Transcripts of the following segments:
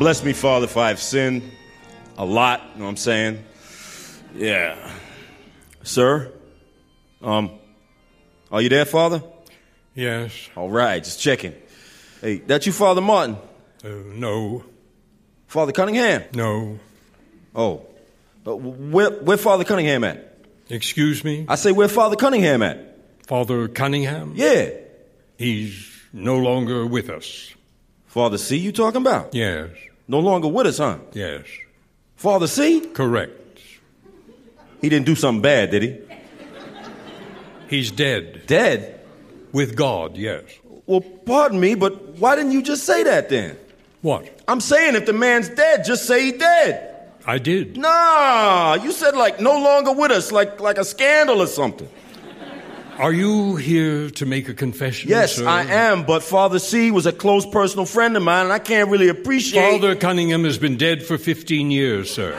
Bless me, Father, if I've sinned a lot, you know what I'm saying? Yeah. Sir? Are you there, Father? Yes. All right, just checking. Hey, that you, Father Martin? No. Father Cunningham? No. Oh. Where Father Cunningham at? Excuse me? I say, where Father Cunningham at? Father Cunningham? Yeah. He's no longer with us. Father C, you talking about? Yes. No longer with us, huh? Yes. Father C? Correct. He didn't do something bad, did he? He's dead. Dead? With God, yes. Well, pardon me, but why didn't you just say that then? What? I'm saying if the man's dead, just say he dead. I did. Nah, you said like no longer with us, like a scandal or something. Are you here to make a confession, Yes, sir? I am, but Father C was a close personal friend of mine, and I can't really appreciate... Father Cunningham has been dead for 15 years, sir.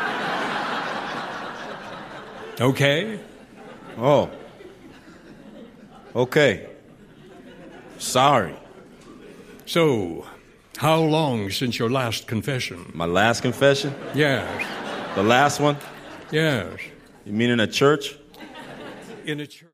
Okay? Oh. Okay. Sorry. So, how long since your last confession? My last confession? Yes. The last one? Yes. You mean in a church? In a church.